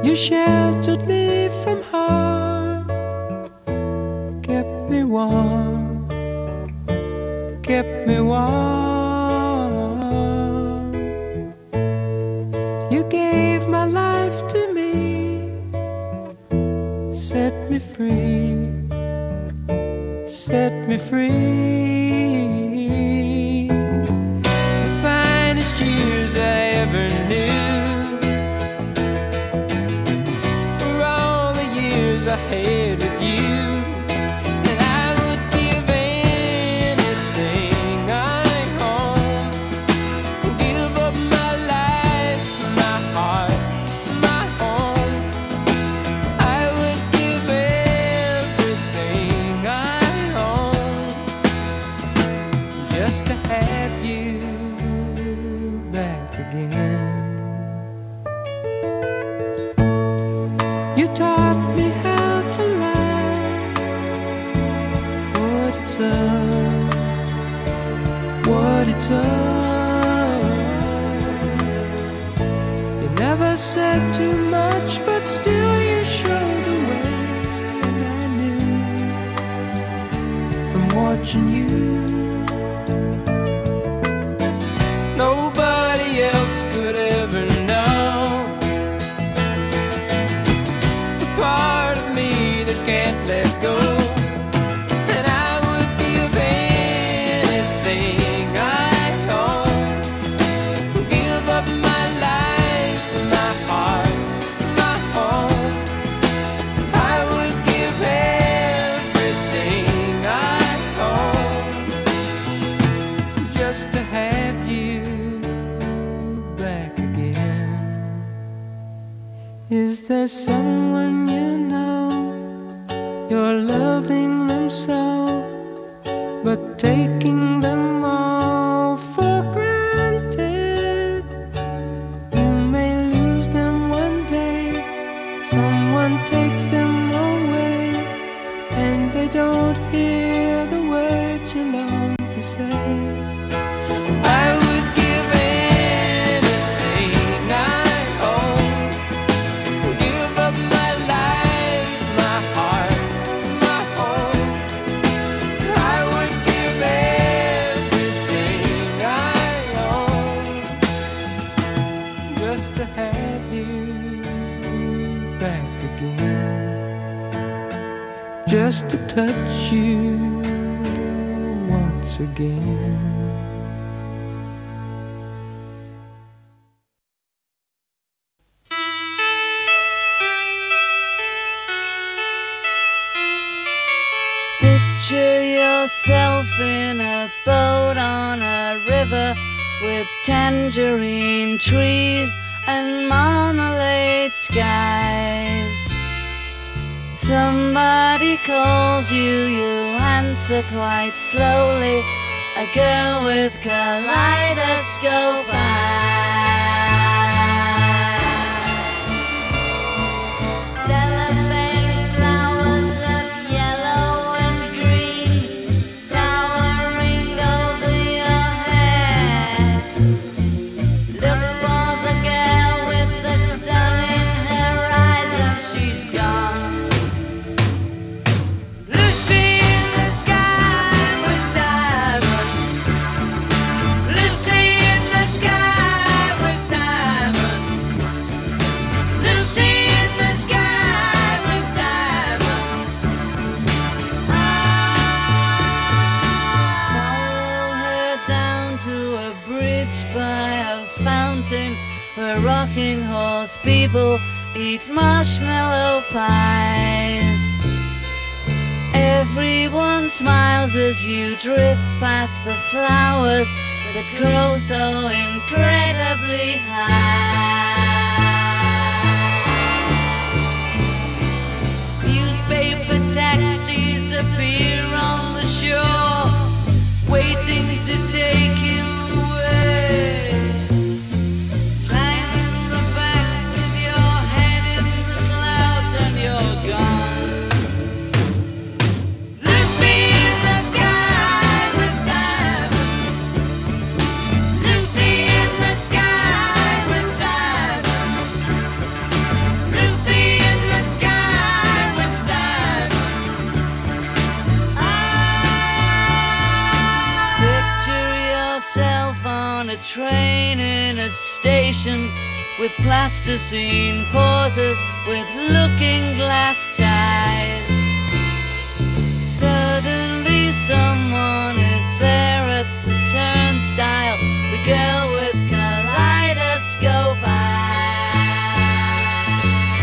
You sheltered me from harm, kept me warm, kept me warm. You gave my life to me, set me free, set me free. The finest years I ever knew were all the years I had with you. And I would give anything I own, give up my life, my heart, my home. I would give everything I own just to have you back again. You taught me how to love, what it's up, what it's up. You never said too much, but still you showed the way. And I knew from watching you, nobody else could ever know the part of me that can't let go. And I would give anything I own, give up my life, my heart, my home. I would give everything I own just to have you back again. Is there someone you know, you're loving them so, but taking them all for granted? You may lose them one day, someone takes them away, and they don't hear the words you long to say. I would give anything I own, give up my life, my heart, my home. I would give everything I own just to have you back again, just to touch you once again. Picture yourself in a boat on a river with tangerine trees and marmalade skies. Somebody calls you, you answer quite slowly. A girl with kaleidoscope eyes. Cellophane flowers of yellow and green towering over your head. Look for the girl with the sun in her eyes and she's gone. Lucy in the sky with diamonds. Lucy in the sky with diamonds. Lucy in the sky with diamonds. Follow her down to a bridge by a fountain where rocking horse people eat marshmallow pies. Everyone smiles as you drift past the flowers that grow so incredibly high. Newspaper taxis appear on the shore, waiting to take you away. Climb in the back with your head in the clouds and you're gone. Lucy in the sky with diamonds. Lucy in the sky with diamonds. with plasticine pauses, with looking glass ties. Suddenly someone is there at the turnstile, the girl with kaleidoscope eyes.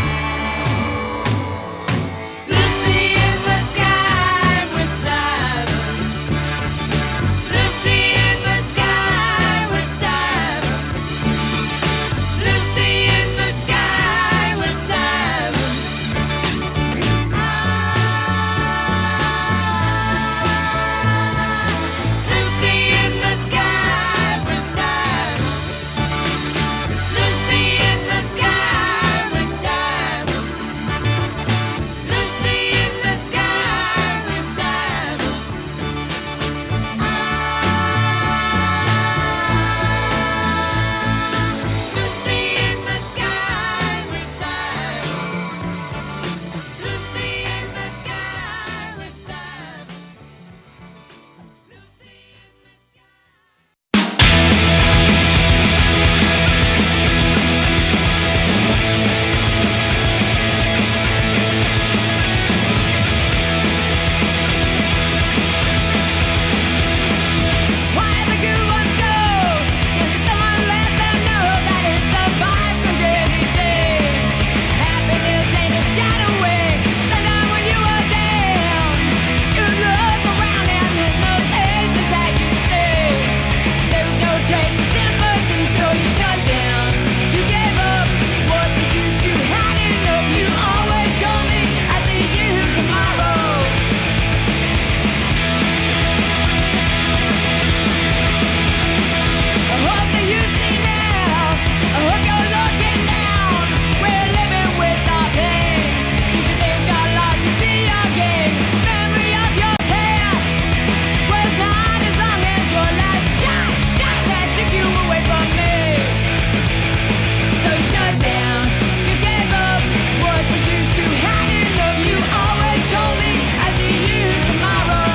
Lucy in the sky with diamonds. Lucy in the sky with diamonds. Lucy in the sky with diamonds. Lucy in the sky with diamonds. Lucy in the sky with diamonds. Lucy in the sky with diamonds. Lucy in the sky with diamonds. Lucy in the sky with diamonds. Lucy in the sky. Why the good ones go? Can someone let them know that it's a vibe from day to day? Happiness ain't a shadow away. Sometime when you are down, you look around and in the faces that you see, there was no trace of sympathy, so you shut down. You gave up. What's the use? You had enough. You always told me I'd see you tomorrow. I hope that you see now. I hope you're looking down. We're living with our pain. Did you think our loss would be our gain? Memory of your past was not as long as your last shot that took you away from me. So shut down. You gave up. What's the use? You had enough. You always told me I'd see you tomorrow.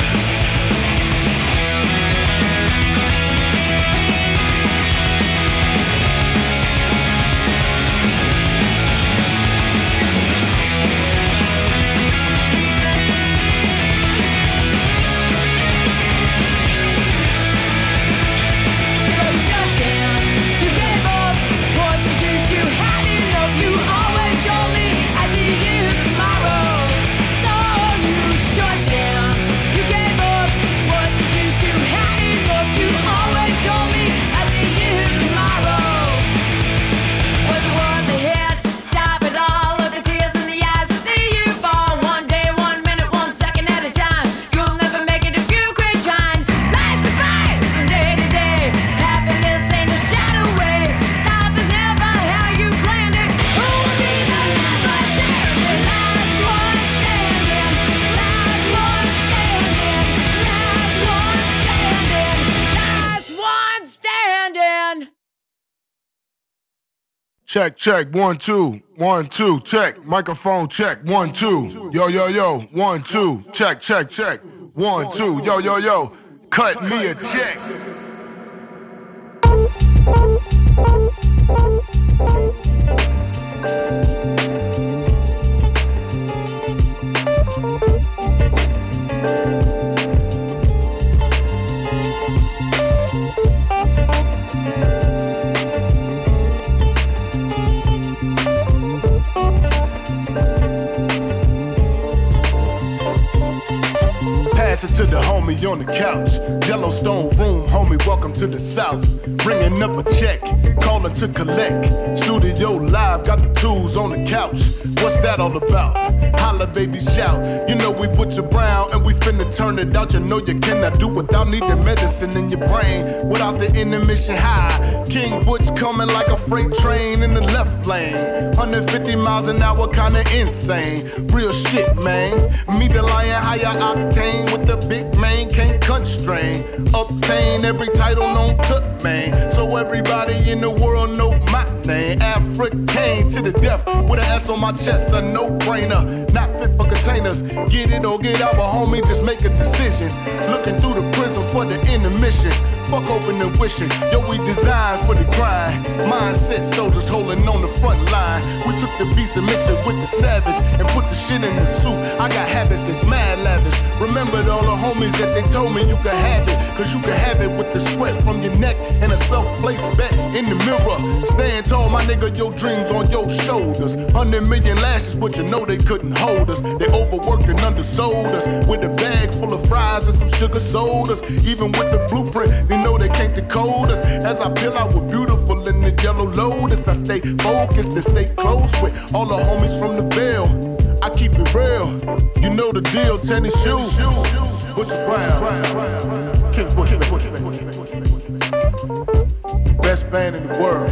So shut down. You gave up. What's the use? You had enough. You always told me I'd see you tomorrow. So you shut down. You gave up. What's the use? You had enough. You always told me I'd see you tomorrow. Was it worth the hit? Stop it all. Look the tears in the eyes and see you fall. One day, 1 minute, 1 second at a time. You'll never make it if you quit trying. Life's a fight from day to day. Happiness ain't a shadow away. Life is never how you planned it. Who will be the last one standing? Last one standing. Last one standing. Last one standing. Last one standing. Check, check, 1, 2, 1, 2, check. Microphone check, 1, 2. Yo, yo, yo, 1, 2, check, check, check. 1, 2, yo, yo, yo. Cut me a check. Pass it to the homie on the couch. Yellowstone room, homie, welcome to the South. Ringing up a check, calling to collect. Studio live, got the tools on the couch. What's that all about? Holla, baby, shout. You know we Butcher Brown and we finna turn it out. You know you cannot do without needing medicine in your brain. Without the intermission high. King Butch coming like a freight train in the left lane. 150 miles an hour, kinda insane. Real shit, man. Me the lion, higher octane with the big man, can't constrain. Obtain every title known to man. So everybody in the world know my name. African to the death with an S on my chest, a no-brainer. Not fit for entertainers. Get it or get out, but homie, just make a decision. Looking through the prism for the intermission. Fuck open and wishing. Yo, we designed for the grind. Mindset soldiers holding on the front line. We took the beats and mixed it with the savage and put the shit in the suit. I got habits that's mad lavish. Remembered all the homies that they told me you could have it. Cause you could have it with the sweat from your neck and a self-placed bet in the mirror. Stand tall, my nigga, your dreams on your shoulders. 100 million lashes, but you know they couldn't hold us. They overworked and undersold us with a bag full of fries and some sugar sodas. Even with the blueprint, they know they can't decode us. As I peel out with beautiful in the yellow lotus, I stay focused and stay close with all the homies from the Ville. I keep it real, you know the deal. Tennis shoes, Butcher Brown, King Butcher, best band in the world.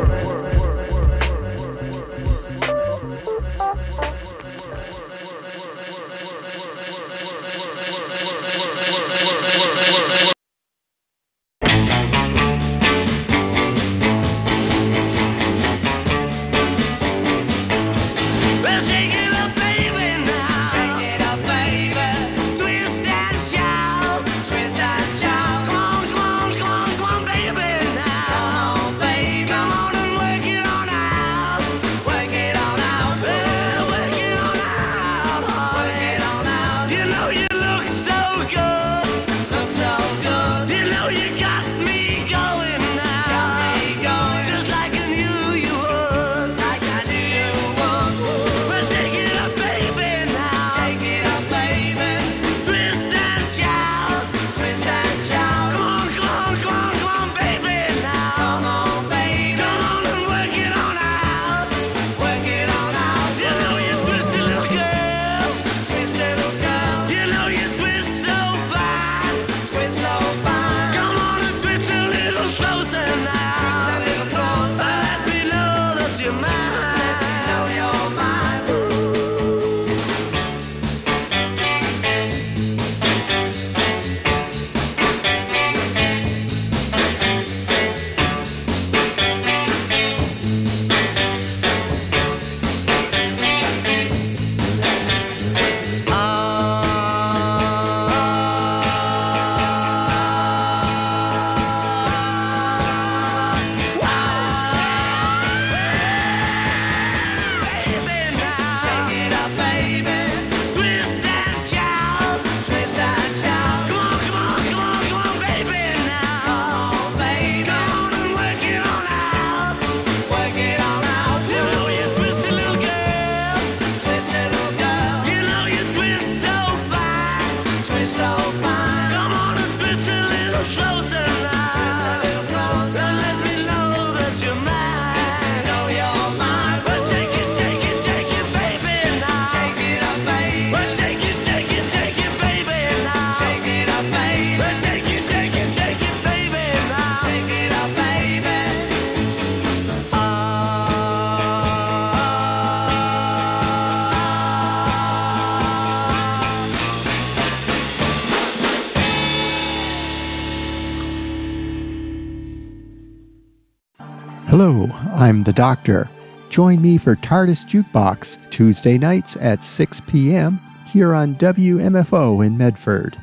Hello, I'm the Doctor. Join me for TARDIS Jukebox, Tuesday nights at 6 p.m. here on WMFO in Medford.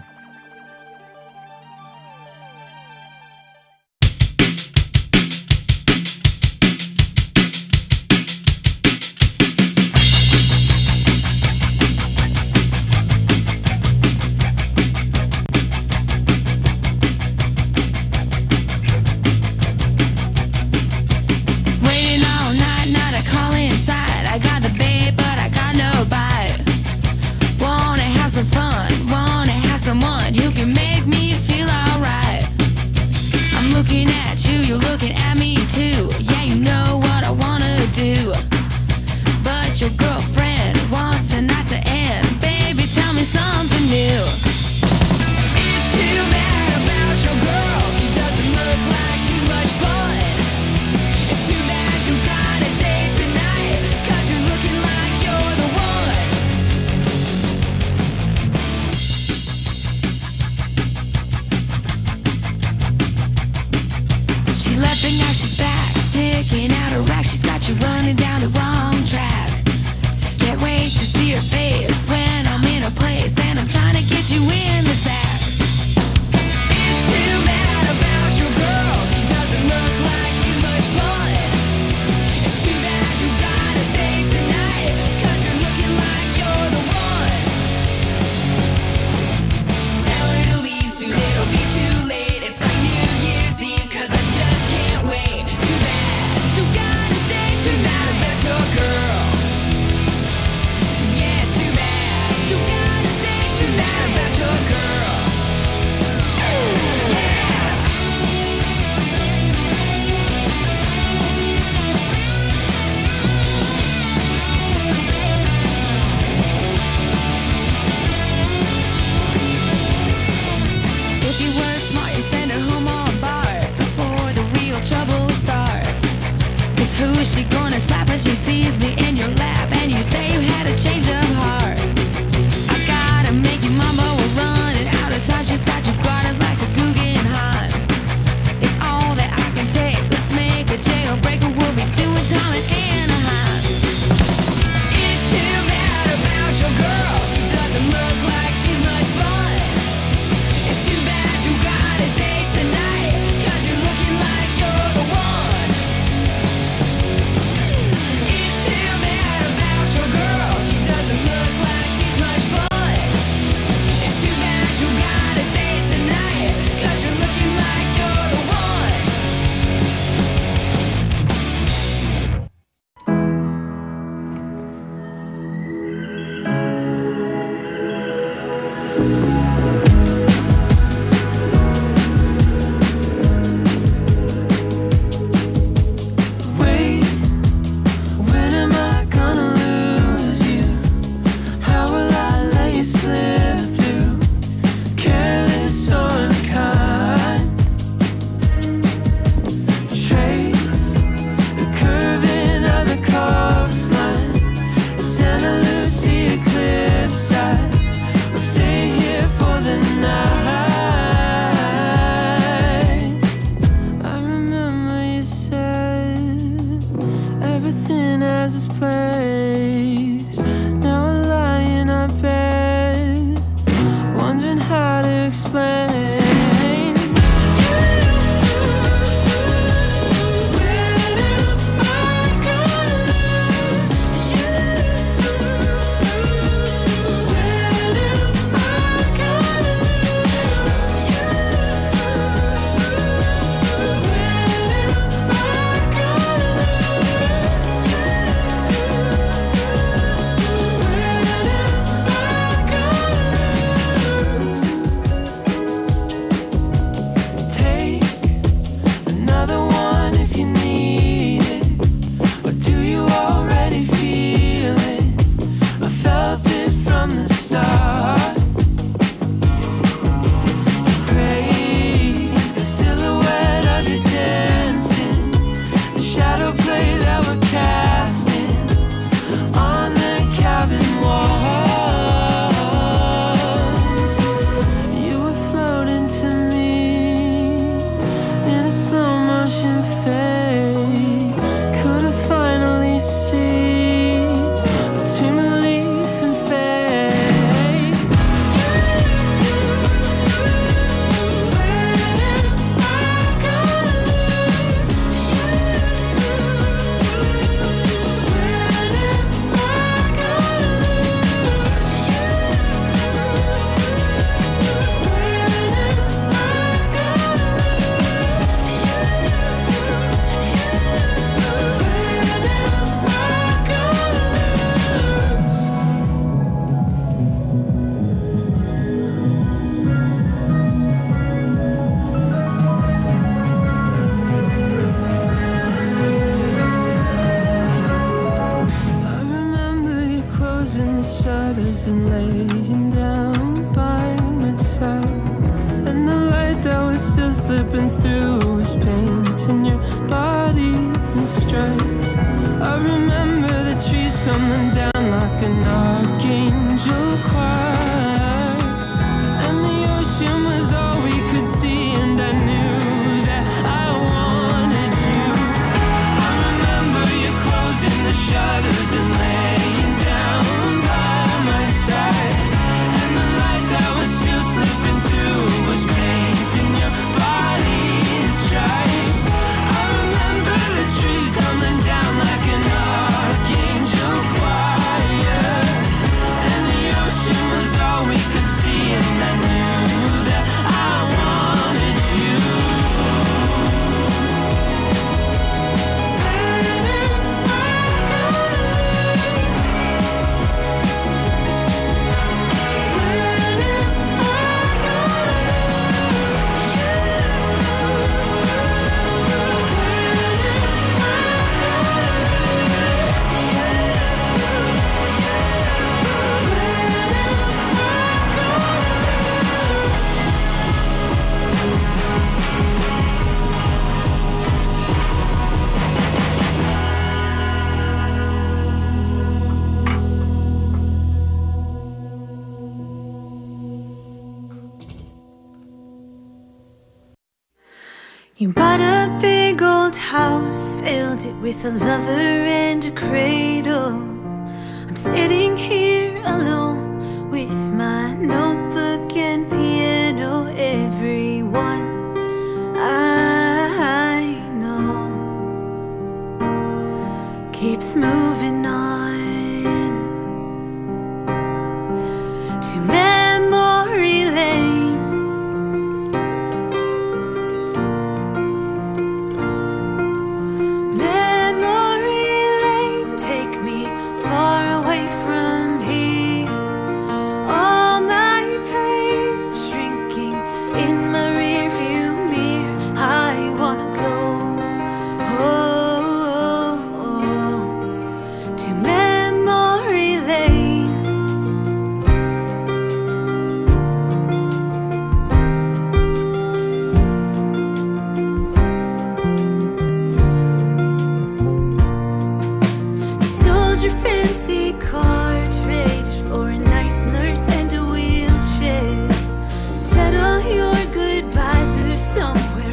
Now she's back, sticking out her rack. She's got you running down the recognize this place. Now I lie in our bed, wondering how to explain. And laying down by my side, and the light that was still slipping through was painting your body in stripes. I remember the trees tumbling down like an archangel choir, and the ocean was all we could see, and I knew that I wanted you. I remember you closing the shutters and laying down by my side, and the light that was still slipping through was painting your body in stripes. I remember the trees tumbling down like an archangel choir, and the ocean was all we could see, and I knew that I wanted you. You bought a big old house, filled it with a lover and a cradle. I'm sitting here alone with my notebook and piano. Everyone I know keeps moving on to memory lane.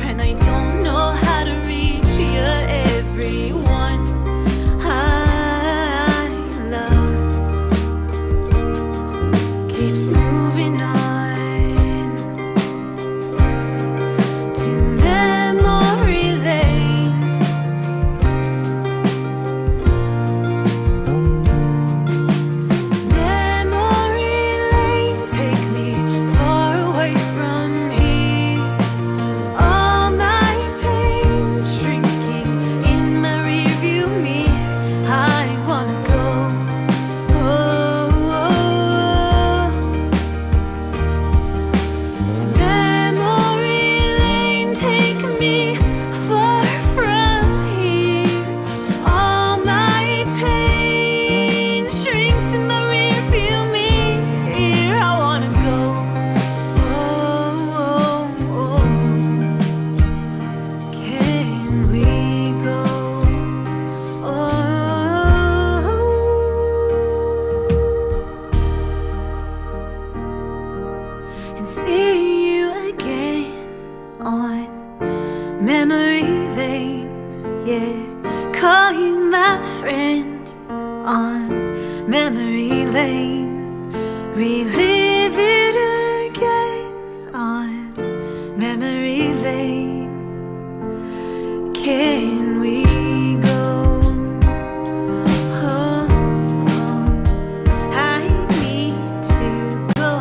Everyone I friend on memory lane. Relive it again on memory lane. Can we go? Oh, I need to go.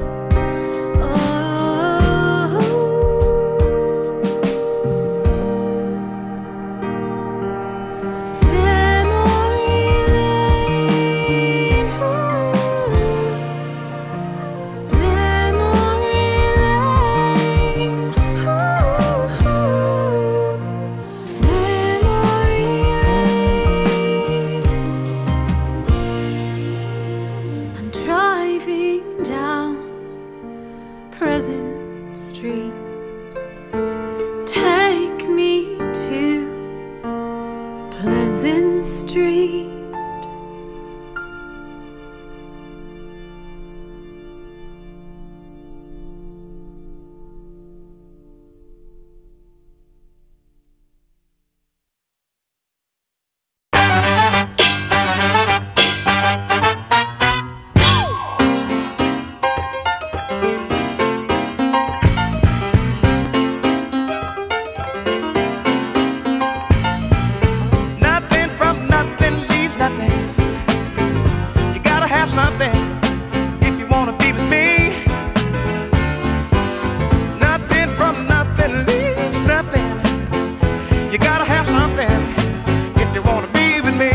Oh, memory lane. Memory lane. Memory lane. I'm driving down Pleasant Street. Take me to Pleasant Street. Nothing from nothing leaves nothing. You gotta have something if you wanna be with me. Nothing from nothing leaves nothing. You gotta have something if you wanna be with me.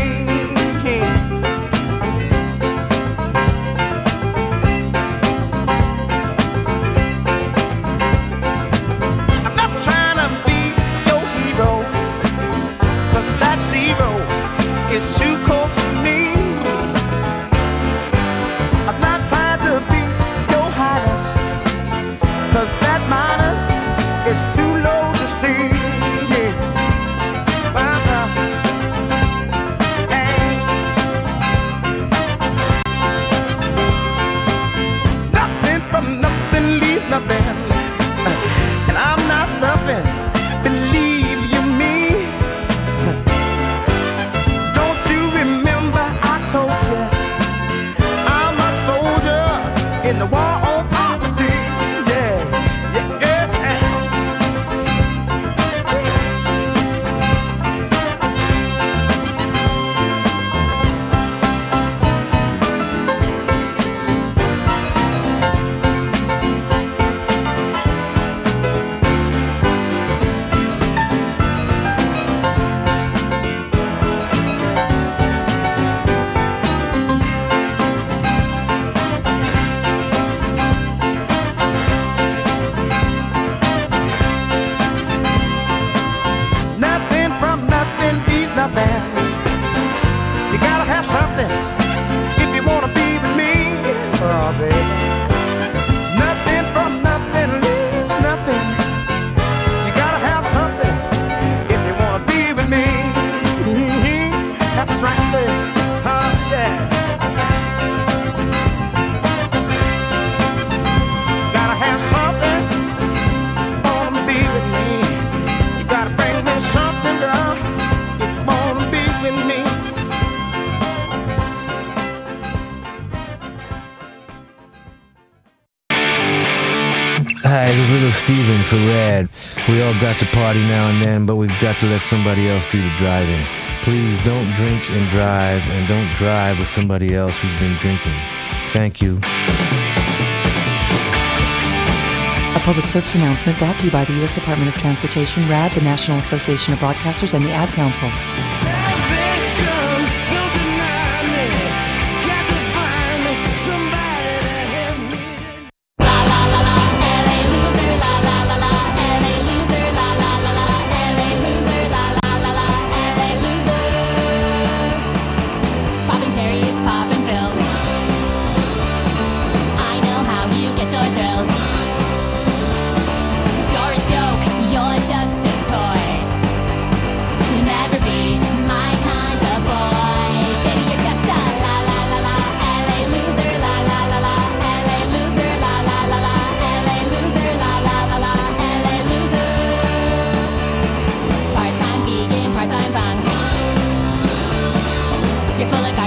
I'm not trying to be your hero, 'cause that zero is too cold for me. I'm not trying to be your highness, 'cause that minus is too low to see. Yeah. Hey. Nothing from nothing leave nothing, and I'm not stuffing. Believe you me. Don't you remember I told you I'm a soldier in the war on poverty? Yeah, yes, nothing from nothing leaves nothing. You gotta have something if you wanna be with me. Oh, baby. Nothing from nothing leaves nothing. You gotta have something if you wanna be with me. That's right, baby. Yeah. Gotta have something if you wanna be with me. You gotta bring me something, girl, if you wanna be with me. Hi, this is Little Steven for Rad. We all got to party now and then, but we've got to let somebody else do the driving. Please don't drink and drive, and don't drive with somebody else who's been drinking. Thank you. A public service announcement brought to you by the U.S. Department of Transportation, RAD, the National Association of Broadcasters, and the Ad Council. Salvation, don't deny me. Got to find me somebody to help me. Popping cherries, popping pills. I know how you get your thrills. You're a joke, you're just a toy. You'll never be my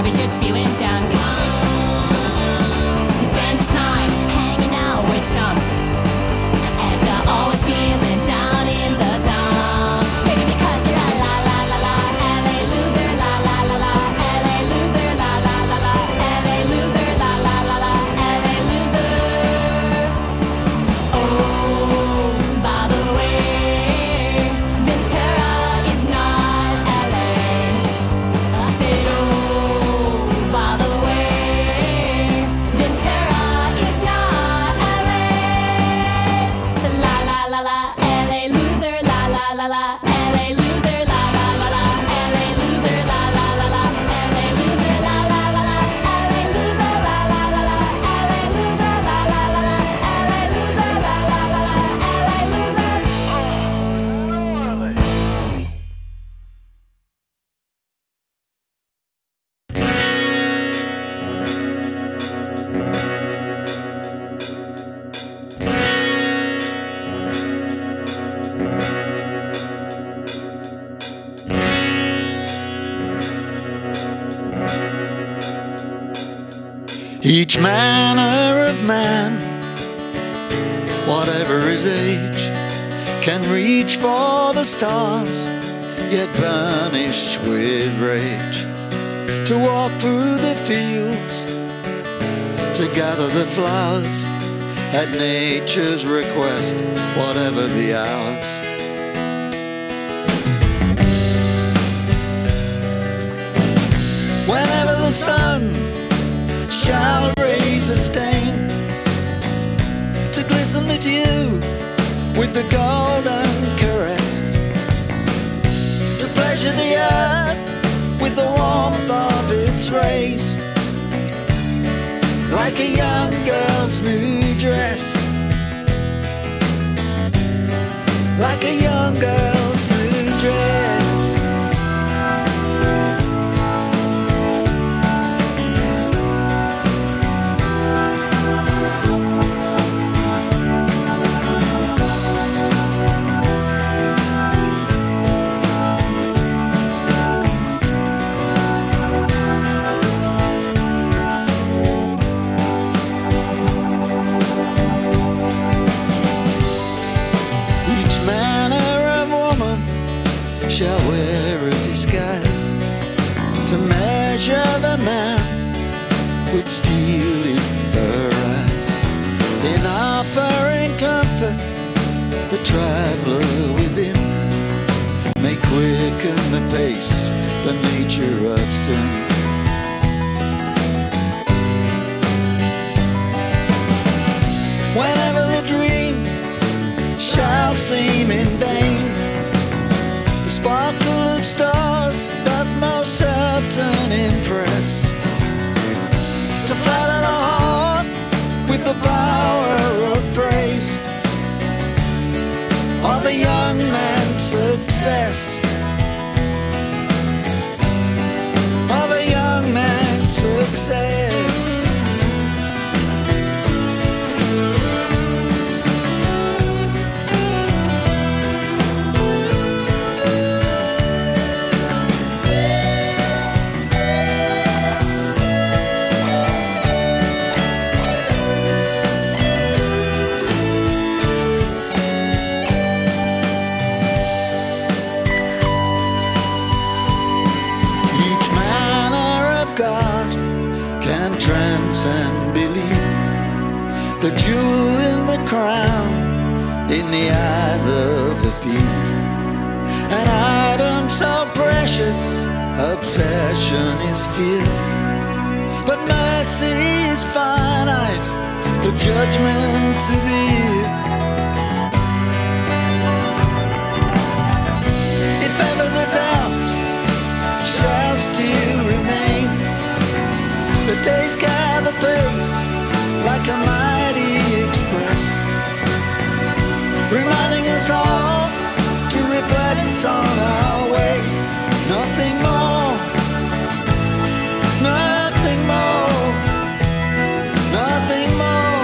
garbage, you're spewing junk. You spend your time hanging out with chumps, and you're always feeling down in the dumps. Maybe because you're a la la la la LA loser, la la la la LA loser, la la la la LA loser, la la la la LA loser. Oh, by the way, Ventura is not LA. I said, oh, by the way, Ventura is not LA. La la la la LA loser, la la la la LA loser, la la la la LA loser, la la la la LA loser, la la la la LA loser, la la la la LA loser, la la la la LA loser, la la la la LA loser. Each manner of man, whatever his age, can reach for the stars, yet burnished with rage, to walk through the fields, to gather the flowers, at nature's request, whatever the hours. Whenever the sun shall raise a stain, to glisten the dew with the golden caress, to pleasure the earth with the warmth of its rays, like a young girl's new dress, like a young girl's new dress. Shall wear a disguise to measure the man with steel in her eyes, in offering comfort the traveler within may quicken the pace, the nature of sin. Whenever the dream shall seem in vain, sparkle of stars doth most certain impress, to flatter the heart with the power of praise of a young man's success, of a young man's success. Transcend belief, the jewel in the crown, in the eyes of the thief, an item so precious, obsession is fear, but mercy is finite, the judgment severe. If ever the doubt shall still remain, the days gather pace like a mighty express, reminding us all to reflect on our ways. Nothing more, nothing more, nothing more,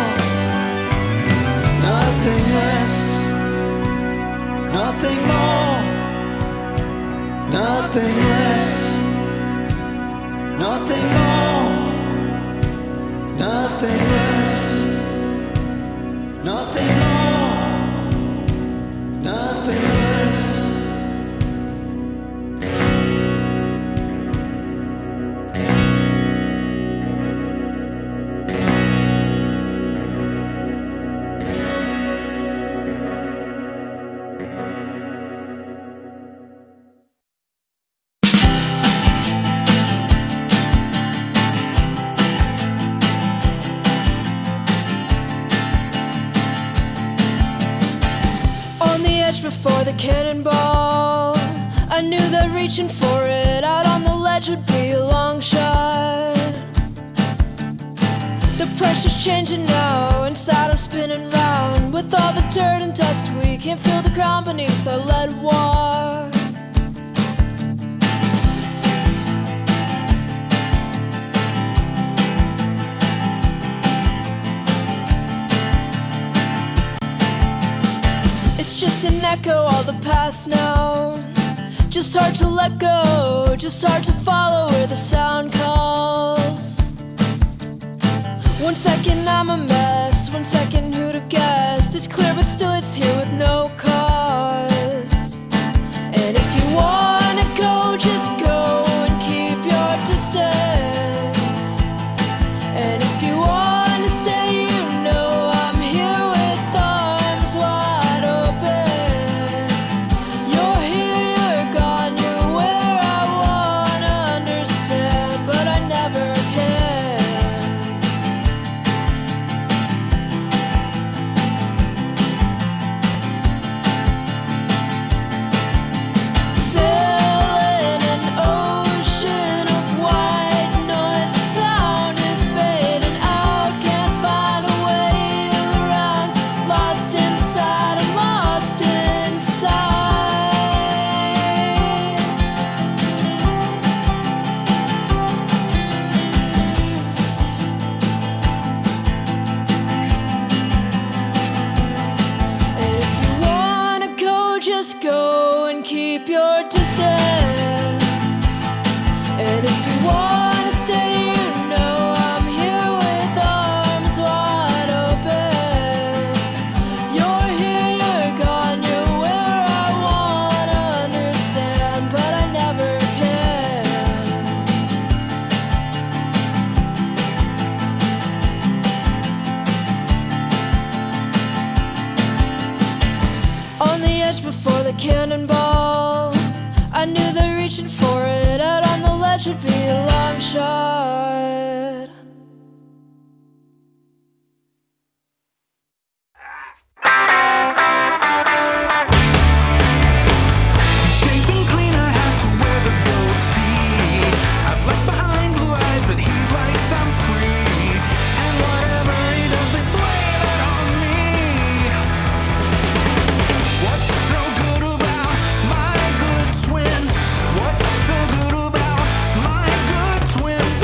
nothing less, nothing more, nothing less, Nothing more, nothing less. Nothing more, nothing less. Before the cannonball, I knew that reaching for it out on the ledge would be a long shot. The pressure's changing now, inside I'm spinning round. With all the dirt and dust, we can't feel the ground beneath our lead walk. It's just an echo, all the past now. Just hard to let go, just hard to follow where the sound calls. 1 second I'm a mess, 1 second who'd have guessed. It's clear but still it's here with no cause. And if you wanna go, just go and keep your distance. And if you wanna stay, you know I'm here with arms wide open. You're here, you're gone, you're where I wanna understand, but I never can. Sailing an ocean of white noise, the sound is fading out, can't find a way around. Lost inside, I'm lost inside. And if you wanna go, just go and keep your distance. And if you wanna stay, you know I'm here with arms wide open. You're here, you're gone, you're where I wanna understand, but I never can. On the edge before the cannonball, I knew that reaching for it out on the ledge would be a long shot. Shaving clean, I have to wear the goatee. I've left behind blue eyes, but he likes I'm free. And whatever he does, they blame it on me. What's so good about my good twin? What's so good about my good twin?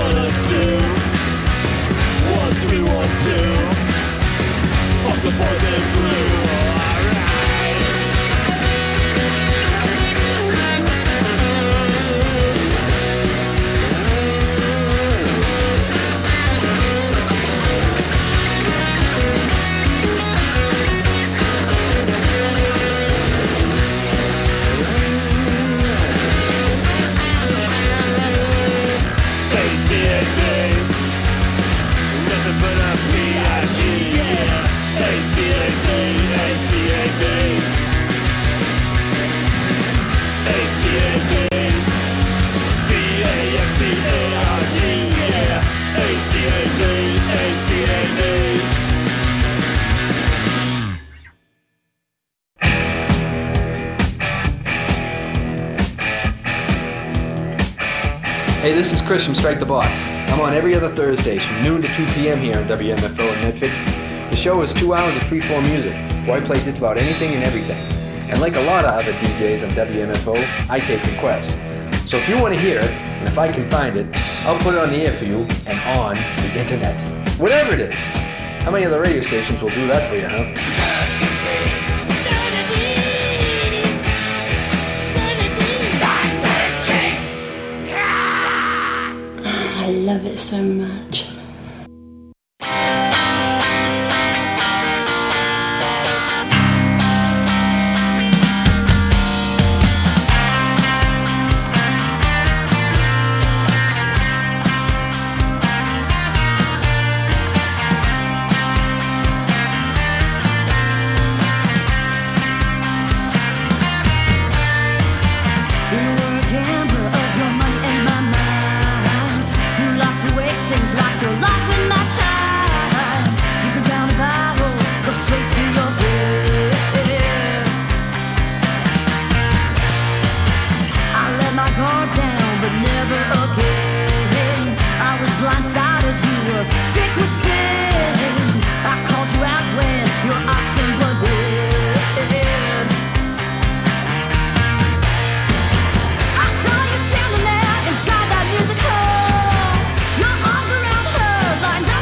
Hey, this is Chris from Strike the Box. I'm on every other Thursdays from noon to 2 p.m. here on WMFO in Medford. The show is 2 hours of freeform music, where I play just about anything and everything. And like a lot of other DJs on WMFO, I take requests. So if you want to hear it, and if I can find it, I'll put it on the air for you and on the internet. Whatever it is. How many other radio stations will do that for you, huh? I love it so much. Lined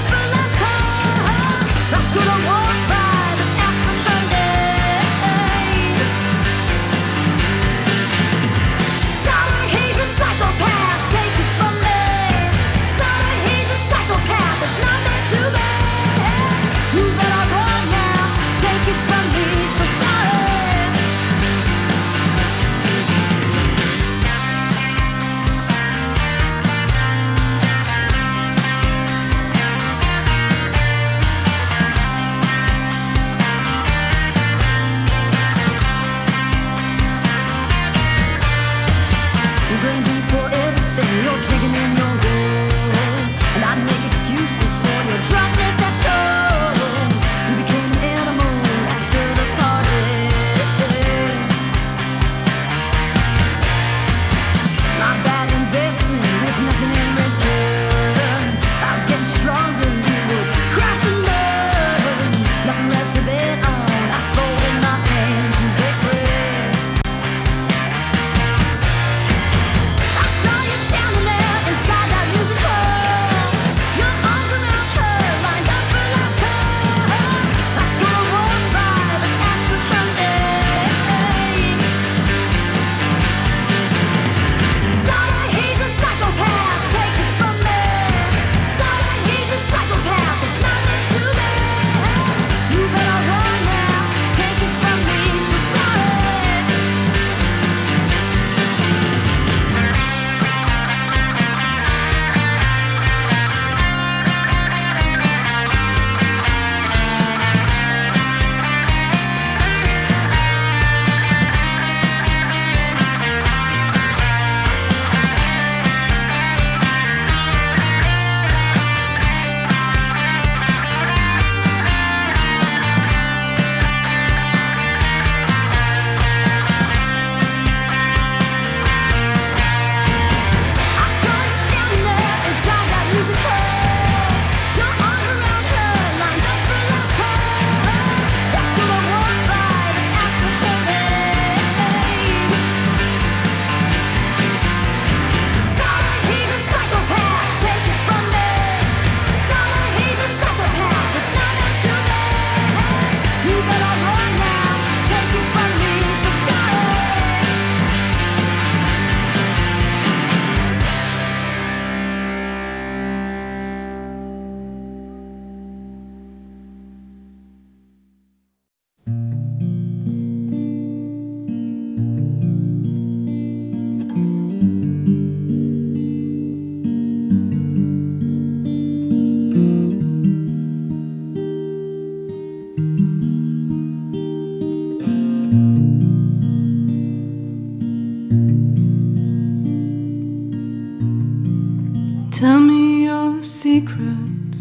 secrets.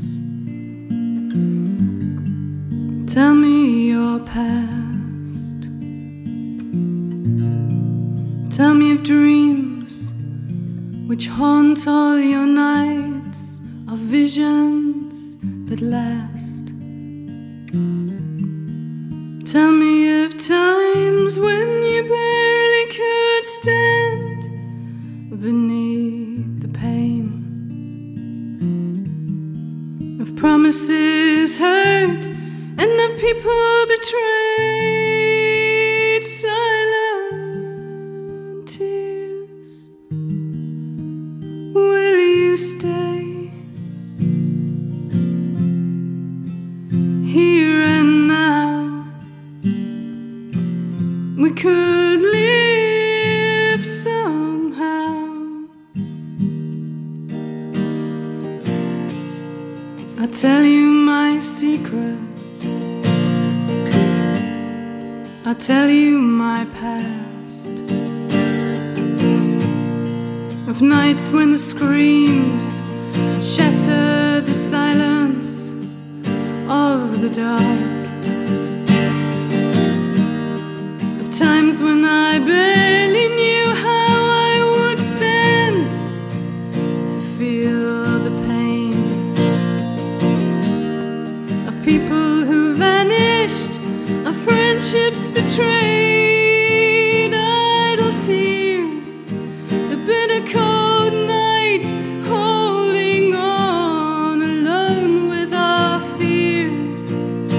Tell me your past. Tell me of dreams which haunt all your nights, of visions that last. Tell me of times when you barely could stand beneath the pain of promises hurt and of people betrayed. Silent tears, will you stay here and now? We could live somehow. I'll tell you my secrets. I'll tell you my past, of nights when the screams shatter the silence of the dark, of times when I barely knew how I would stand to feel the pain of people who vanished, of friendships betrayed, idle tears, the bitter cold nights, holding on alone with our fears.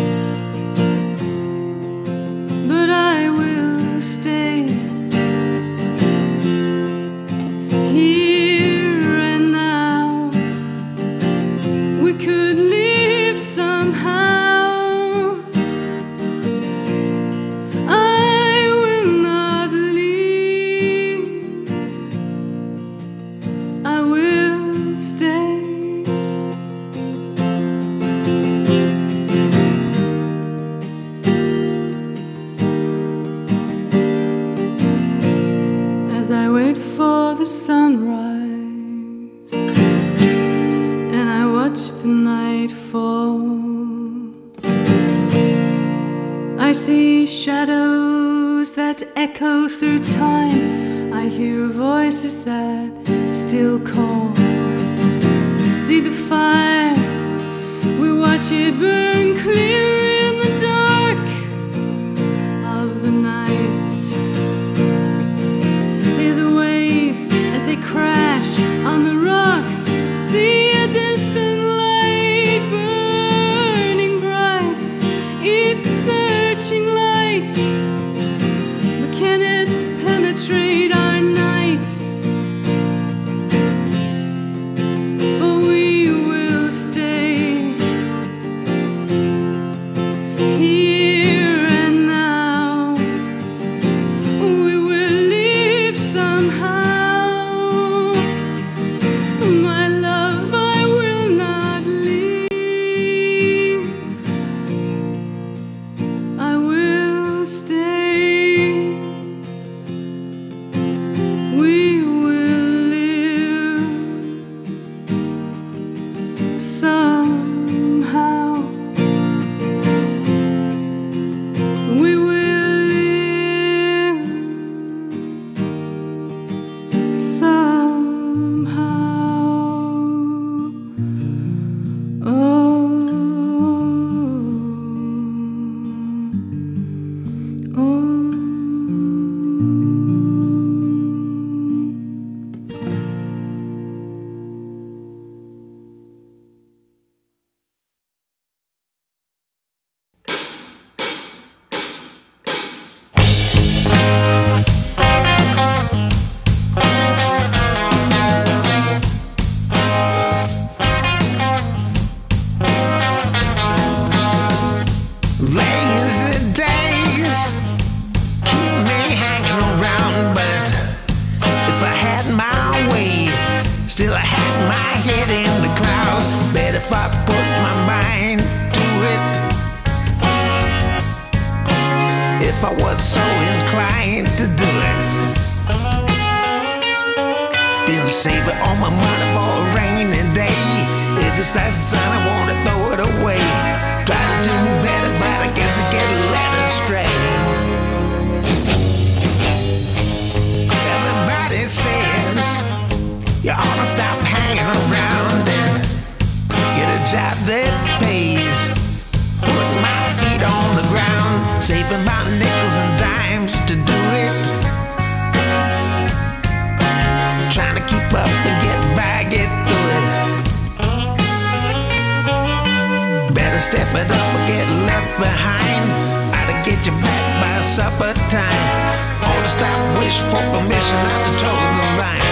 But I will stay here and now. We could live somehow. The sunrise, and I watch the night fall. I see shadows that echo through time. I hear voices that still call. See the fire, we watch it burn clear in the dark of the night. Crash on the rocks, see a distant light burning bright. It's a searching light, but can it penetrate our nights? For we will stay here and now. We will live somehow. If I put my mind to it, if I was so inclined to do it, been saving all my money for a rainy day. If biggest slice of sun, I wanna throw it away. Try to do better, but I guess I get led astray. Everybody says you ought to stop hanging around and get a job that pays. Put my feet on the ground, saving about nickels and dimes to do it. Trying to keep up and get by, get through it. Better step it up or get left behind. I'll get you back by supper time. Ought to stop, wish for permission not to toe the line.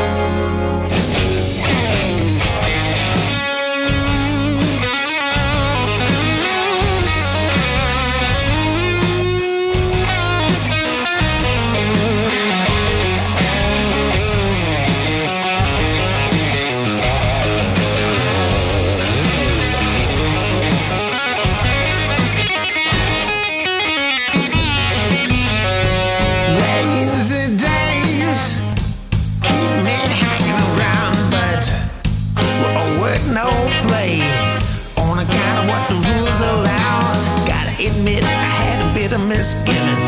No play on account of what the rules allow. Gotta admit I had a bit of misgivings.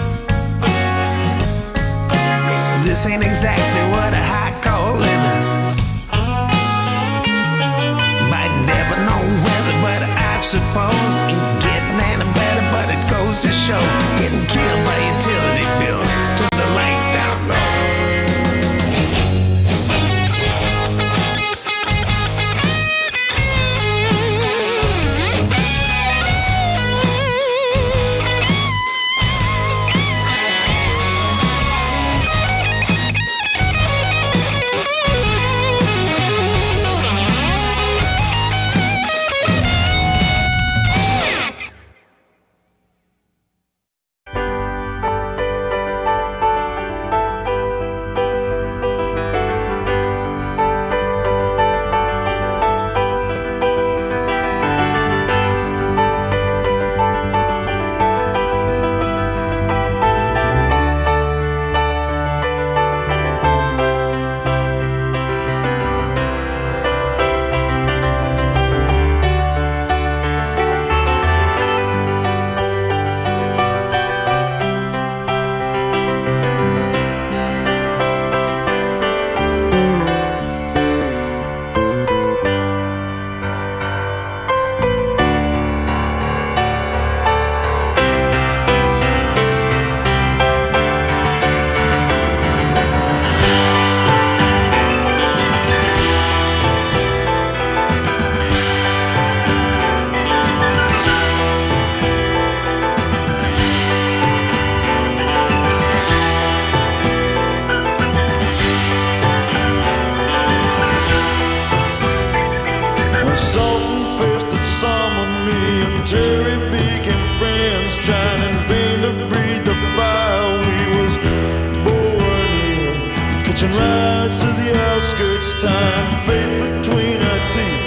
This ain't exactly what a high call living. Might never know whether, but I suppose ain't getting any better. But it goes to show getting killed by utility bills till the lights down low. Jerry became friends, trying in vain to breathe the fire we was born in. Catching rides to the outskirts, tying fate between our teeth.